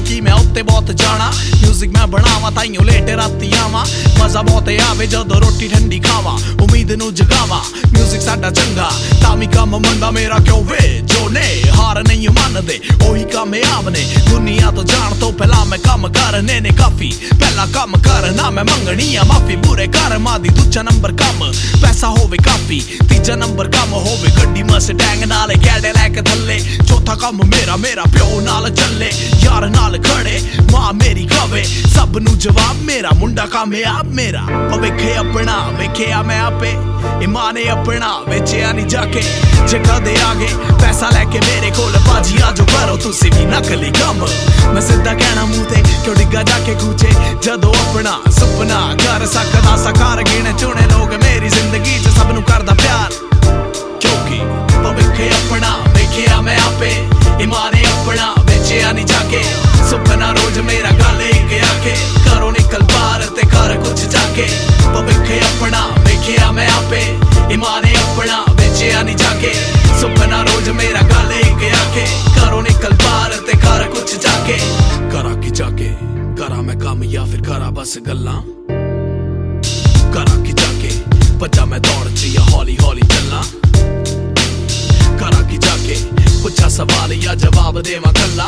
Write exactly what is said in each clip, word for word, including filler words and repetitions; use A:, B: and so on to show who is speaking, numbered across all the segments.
A: कि मैं उत्ते बहुत जाना। म्यूजिक मैं बनावा ताइयों लेट राती आवा, मजा बहुत आवे जदों रोटी ठंडी खावा, उम्मीद नू जगावा। म्यूजिक साडा चंगा तामी कम मंदा मेरा क्यों वे जो ने हार नहीं मनदे ओही कामयाब ने। दुनिया तो जान तो पहला मैं कम करने ने काफी, पहला कम करना मैं मंगनी आ माफी। बुरे कर्मां दी दूजा नंबर कम, पैसा होवे काफी, तीजा नंबर कम होवे गड्डी मस्टैंग नाल कैडिलैक थल्ले। चौथा कम मेरा मेरा प्यो नाल चले, यार नाल खड़े मां मेरी कवे, सब नू जवाब मेरा मुंडा कामयाब मेरा। वेखे अपना वेखिया मैं आपे, ईमाने अपना वेचिया नहीं जाके। जे कदे आगे पैसा लेके मेरे कोल भाजी आजो करो तुसी भी नकली कम। मैं सीधा कहना मुंह ते क्यों डिग्गा जाके कूचे, जदों अपना सुपना कर सकदा साकार गिने चुने लोग मेरी जिंदगी च सब नू करदा प्यार। क्योंकि वेखे अपना वेखिया मैं आपे, ईमाने अपना वेचिया नहीं जाके। सुपना रोज मेरा गल एक आके, करो निकल बाहर ते कर कुछ जाके। वेखे अपना वेखिया मैं आपे, ईमाने अपना वेचिया नहीं जाके। सुपना रोज मेरा गल एक आके, करो निकल बाहर ते कर कुछ जाके। करा की जाके करा मैं काम या फिर करा बस गल्लां, करा की जाके बच्चा मैं दौड़ च या हौली हौली चलां। करा की जाके पुछा सवाल या जवाब देवा कल्ला,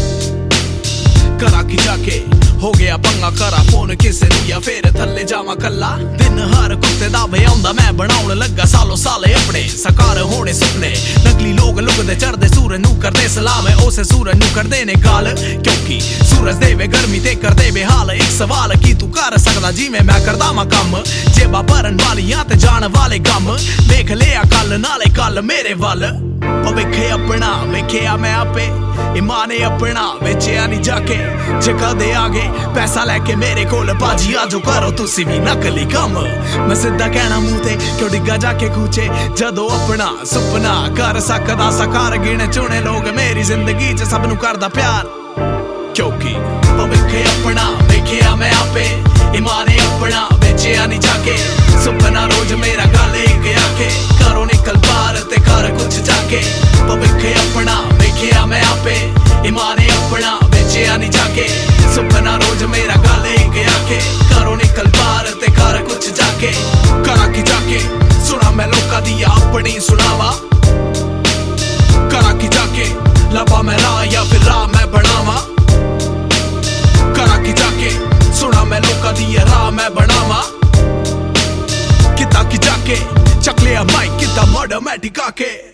A: करा की जाके हो गया पंगा करा फोन किसे नू या फिर थल्ले जावा कल्ला। दिन हर कुत्ते दा भयाउंदा मैं बनाउण लगा सालों साले अपने साकार होने सुपने। नकली लोग लुकदे चढ़दे सूरज नू करदे सलाम, उसे सूरज नू करदे ने गाल। क्योंकि सूरज देवे गर्मी ते करदे बेहाल। एक सवाल की तू कर सकदा जिवें मैं करदा मा कम, जेबा भरन वालियां ते जान वाले गम। देख लिया कल नाले कल मेरे वल, वेखे अपना वेखिया मैं आपे, ईमाने अपना वेचिया नहीं जाके। जे कदे आगे पैसा लेके मेरे कोल भाजी आजो करो तुसी भी नकली कम। मैं सीधा कहना मुंह ते क्यों डिग्गा जाके कूचे, जदों अपना सुपना कर सकदा साकार गिने चुने लोग मेरी जिंदगी च सब नू करदा प्यार। क्योंकि वेखे अपना वेखिया मैं आपे, ईमाने अपना वेचिया नहीं जाके। सुपना रोज मेरा गल एक आके, करो निकल बाहर ते कर कुछ जाके। वेखे अपना वेखिया मैं आपे, ईमाने अपना वेचिया नहीं जाके। सुपना रोज मेरा गल एक आके, करो निकल बाहर ते कर कुछ जाके। करा की जाके सुना मैं लोकां दी अपनी सुनावा, करा की जाके लबा मैं राह या फिर राह मैं बनावा। करा की जाके सुना मैं लोकां दी राह मैं बनावा। किता की जाके चक लिया माइक किता मर्डर मैं टिका के।